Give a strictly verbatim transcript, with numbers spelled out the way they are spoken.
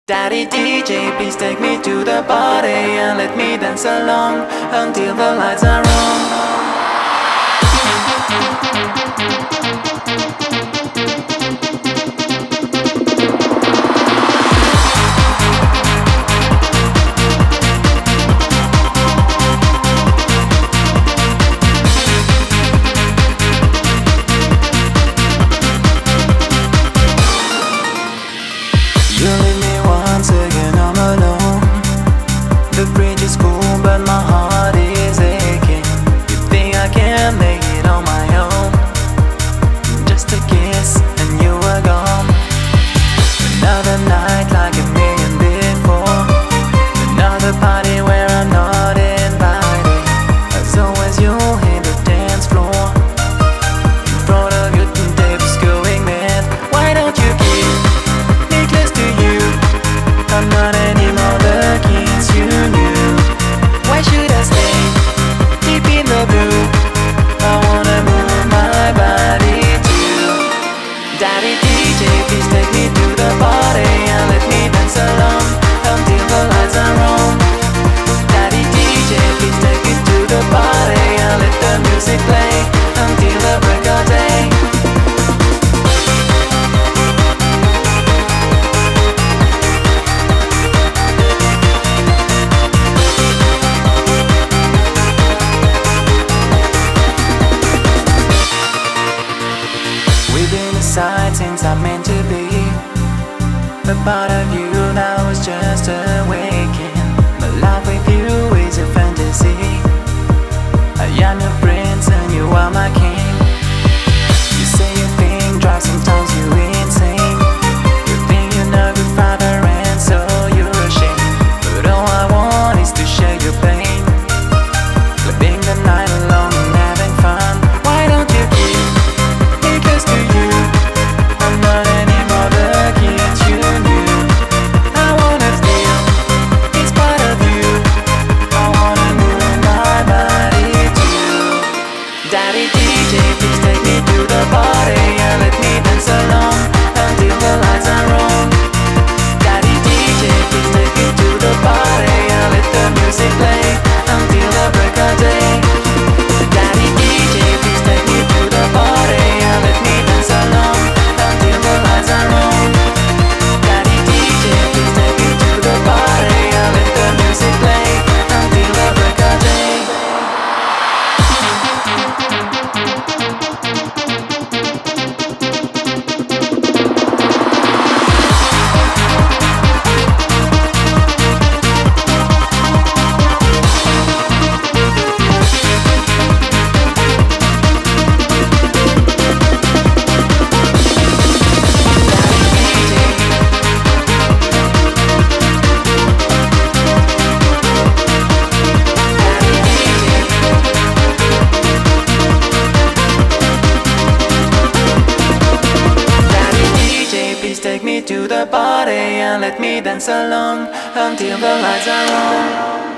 Daddy D J, please take me to the party and let me dance along until the lights are on. You leave me once again, I'm alone. The bridge is cool, but my heart is aching. You think I can make it on my own? Just a kiss and you were gone. Another night like a million before. Another party where I'm not invited. As always you hit the dance floor. In front of you tapes going mad. Why don't you keep me close to you? I'm not anymore the kids you knew. Why should I stay deep in the blue? I wanna move my body too. Daddy D J, please take me to the party and let me dance along until the lights are on. Daddy D J, please take me to the party and let the music play until the break of day. We've been aside since I'm meant to be. A part of you now is just awakening. My life with you is a fantasy. I am your prince and you are my king. You say you think drive sometimes you insane. You think you're not a good father and so you're ashamed. But all I want is to share your pain. Living the night alone and having fun. Why don't you keep me close to you? I'm not anymore the kid you knew. I wanna feel it's part of you. I wanna move my body too. Daddy D J, please take me to the party and let me dance along until the lights are on. Daddy D J, please take me to the party and let the music play until the break of day. Daddy D J, please take me to the party and let me dance along until the lights are on. Daddy D J, please take me to the party and let the music play until the break of day. Please take me to the party and let me dance along until the lights are on.